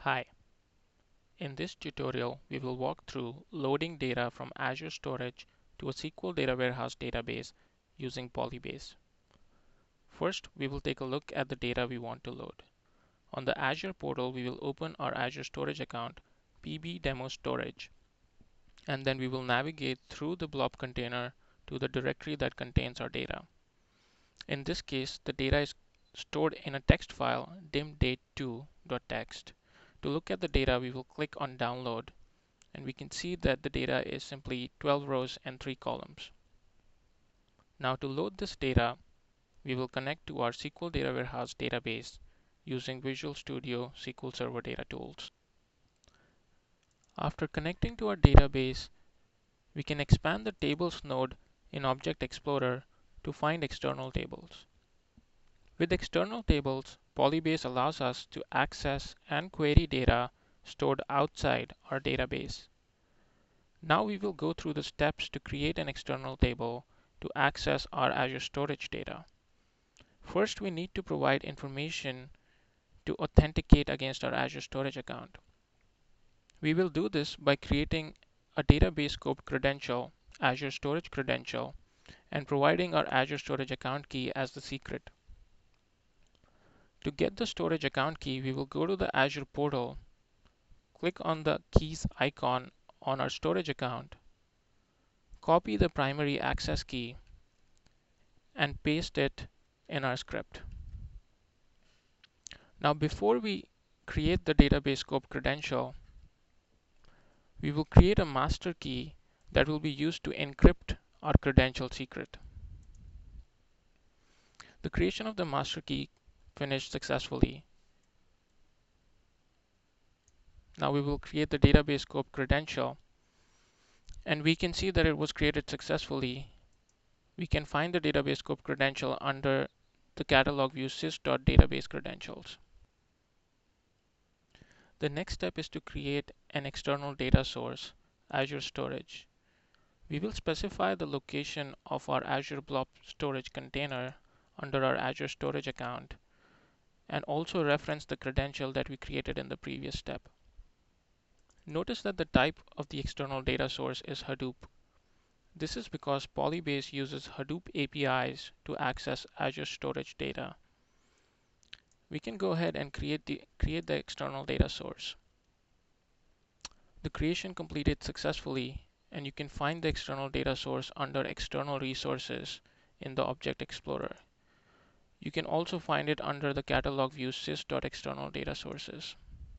Hi, in this tutorial we will walk through loading data from Azure Storage to a SQL Data Warehouse database using Polybase. First, we will take a look at the data we want to load. On the Azure portal, we will open our Azure Storage account, pbdemo-storage, and then we will navigate through the blob container to the directory that contains our data. In this case, the data is stored in a text file dimdate2.txt. To look at the data, we will click on Download, and we can see that the data is simply 12 rows and 3 columns. Now to load this data, we will connect to our SQL Data Warehouse database using Visual Studio SQL Server Data Tools. After connecting to our database, we can expand the Tables node in Object Explorer to find external tables. With external tables, Polybase allows us to access and query data stored outside our database. Now we will go through the steps to create an external table to access our Azure Storage data. First, we need to provide information to authenticate against our Azure Storage account. We will do this by creating a database scope credential, Azure Storage credential, and providing our Azure Storage account key as the secret. To get the storage account key, we will go to the Azure portal, click on the keys icon on our storage account, copy the primary access key, and paste it in our script. Now before we create the database scope credential, we will create a master key that will be used to encrypt our credential secret. The creation of the master key finished successfully. Now we will create the database scope credential, and we can see that it was created successfully. We can find the database scope credential under the catalog view sys.database credentials. The next step is to create an external data source, Azure Storage. We will specify the location of our Azure Blob Storage container under our Azure Storage account and also reference the credential that we created in the previous step. Notice that the type of the external data source is Hadoop. This is because Polybase uses Hadoop APIs to access Azure Storage data. We can go ahead and create the external data source. The creation completed successfully, and you can find the external data source under External Resources in the Object Explorer. You can also find it under the catalog view sys.external data sources.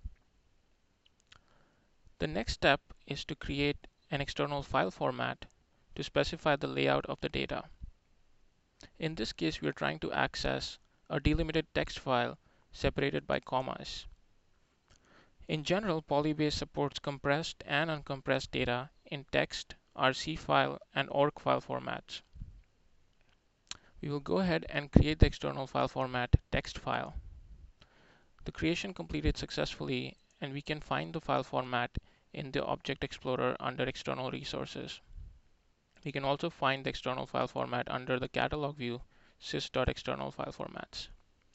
The next step is to create an external file format to specify the layout of the data. In this case, we are trying to access a delimited text file separated by commas. In general, Polybase supports compressed and uncompressed data in text, RC file, and ORG file formats. We will go ahead and create the external file format text file. The creation completed successfully, and we can find the file format in the Object Explorer under External Resources. We can also find the external file format under the catalog view sys.external file formats.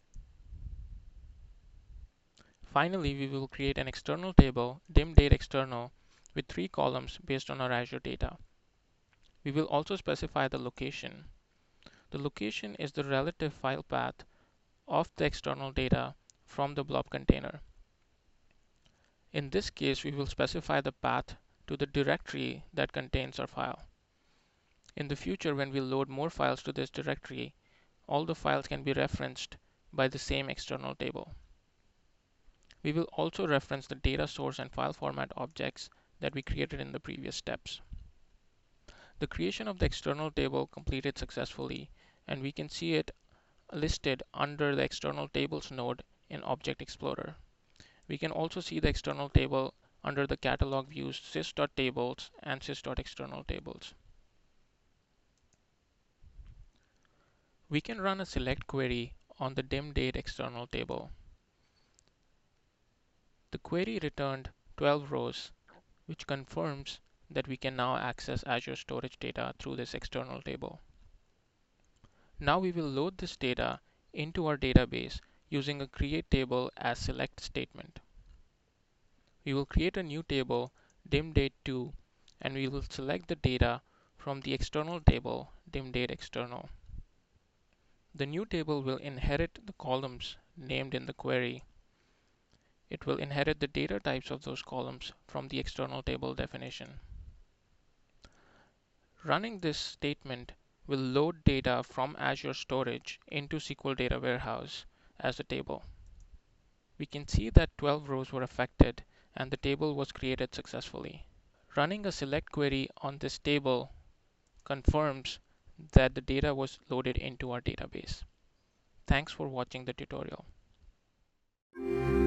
Finally, we will create an external table, dimDateExternal, with 3 columns based on our Azure data. We will also specify the location. The location is the relative file path of the external data from the blob container. In this case, we will specify the path to the directory that contains our file. In the future, when we load more files to this directory, all the files can be referenced by the same external table. We will also reference the data source and file format objects that we created in the previous steps. The creation of the external table completed successfully, and we can see it listed under the External Tables node in Object Explorer. We can also see the external table under the catalog views sys.tables and sys.externaltables. We can run a select query on the dimDateExternal table. The query returned 12 rows, which confirms that we can now access Azure Storage data through this external table. Now we will load this data into our database using a create table as select statement. We will create a new table, dimDate2, and we will select the data from the external table, dimDateExternal. The new table will inherit the columns named in the query. It will inherit the data types of those columns from the external table definition. Running this statement will load data from Azure Storage into SQL Data Warehouse as a table. We can see that 12 rows were affected and the table was created successfully. Running a select query on this table confirms that the data was loaded into our database. Thanks for watching the tutorial.